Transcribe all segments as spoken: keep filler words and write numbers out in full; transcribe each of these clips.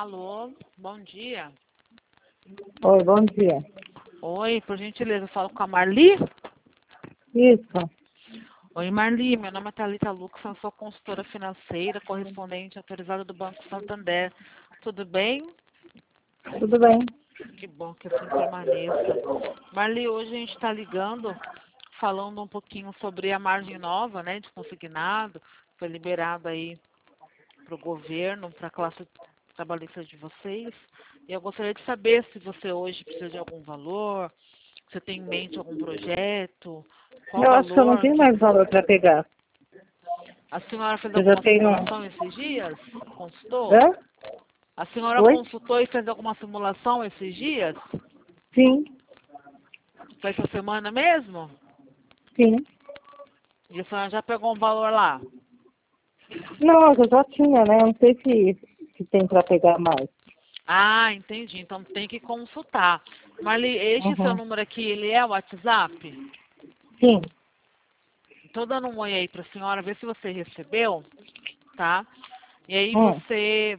Alô, bom dia. Oi, bom dia. Oi, por gentileza, eu falo com a Marli? Isso. Oi, Marli, meu nome é Thalita Lucas, eu sou consultora financeira, correspondente autorizada do Banco Santander. Tudo bem? Tudo bem? Que bom que assim permaneça. Marli, hoje a gente está ligando, falando um pouquinho sobre a margem nova, né, de consignado, foi liberada aí para o governo, para a classe trabalhista de vocês. E eu gostaria de saber se você hoje precisa de algum valor, se tem em mente algum projeto, qual Eu acho que eu não valor tenho que mais valor para pegar. a senhora fez Eu já alguma tenho. simulação esses dias? Consultou? Hã? A senhora Oi? consultou e fez alguma simulação esses dias? Sim, Foi essa semana mesmo? sim. E a senhora já pegou um valor lá? Não, eu já tinha, né? Não sei se, se tem para pegar mais. Ah, entendi. Então tem que consultar. Marli, este seu Uhum. número aqui, ele é o WhatsApp? Sim. Estou dando um oi aí para a senhora, ver se você recebeu, tá? E aí Hum. você...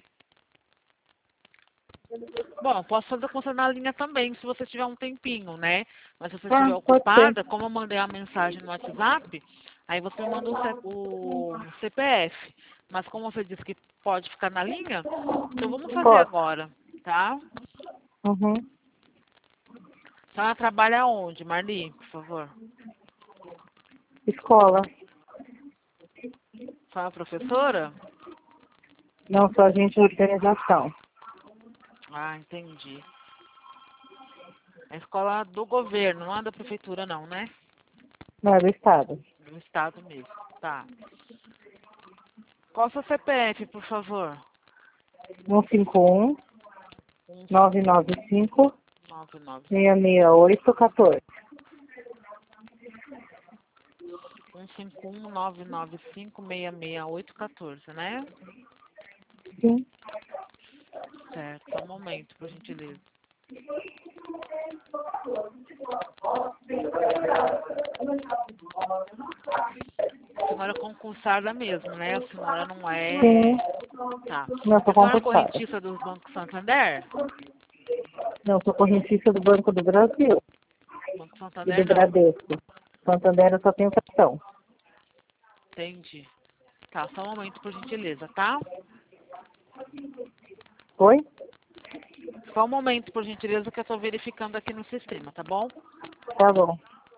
Bom, posso fazer com você na linha também, se você tiver um tempinho, né? Mas se você estiver Ah, pode ser. ocupada, como eu mandei a mensagem no WhatsApp, aí você me manda o, C- o C P F. Mas como você disse que pode ficar na linha, então vamos fazer Pode. agora, tá? Uhum. A senhora trabalha onde, Marli, por favor? Escola. A senhora é professora? Não sou agente de organização. Ah, entendi. É a escola do governo, não é da prefeitura não, né? Não, é do Estado. Do estado mesmo. Tá. Qual o seu C P F, por favor? um cinco um, um nove nove cinco, nove nove seis seis oito, um quatro. um cinco um nove nove cinco seis seis oito um quatro, né? Sim. Certo, só um momento, por gentileza. A senhora é concursada mesmo, né? A senhora não Sim. é... Tá. Não, sou A senhora é concursada. correntista dos bancos Santander? Não, sou correntista do Banco do Brasil Banco e do Santander não. Bradesco. Santander eu só tenho cartão. Entendi. Tá, só um momento, por gentileza, tá? Oi? Só um momento, por gentileza, que eu tô verificando aqui no sistema, tá bom? Tá bom.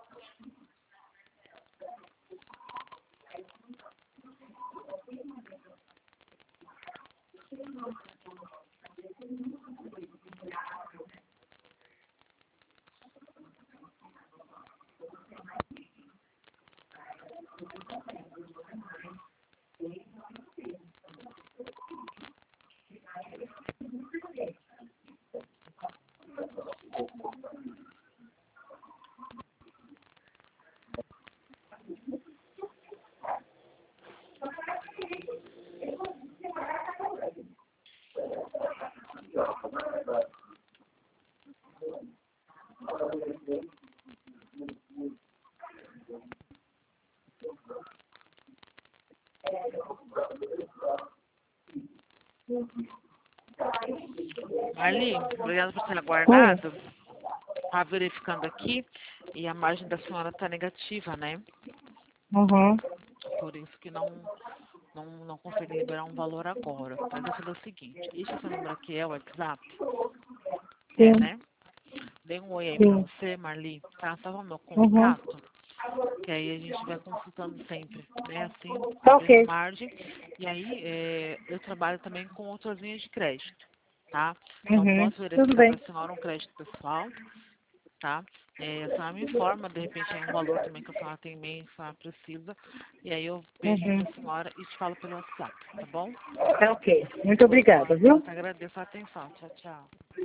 Marli, obrigada por ter Hum. aguardado. Tá verificando aqui e a margem da senhora tá negativa, né? Uhum. Por isso que não, não, não consegue liberar um valor agora. Mas eu falei o seguinte, este seu número aqui é o WhatsApp? É, Sim. né? Dei um oi aí pra Sim. você, Marli. Tá, salva meu Uhum. contato, que aí a gente vai consultando sempre, né? Assim, Tá sobre ok. margem. E aí, é, eu trabalho também com outras linhas de crédito, tá? Então, Uhum. posso Tudo verificar bem. para a senhora um crédito pessoal, tá? É, a senhora me informa, de repente, aí um valor também que a senhora tem em mente, a senhora precisa. E aí eu vejo Uhum. para a senhora e te falo pelo WhatsApp, tá bom? Tá ok. Muito Tá bom, obrigada, então. Eu viu? te agradeço a atenção. Tchau, tchau.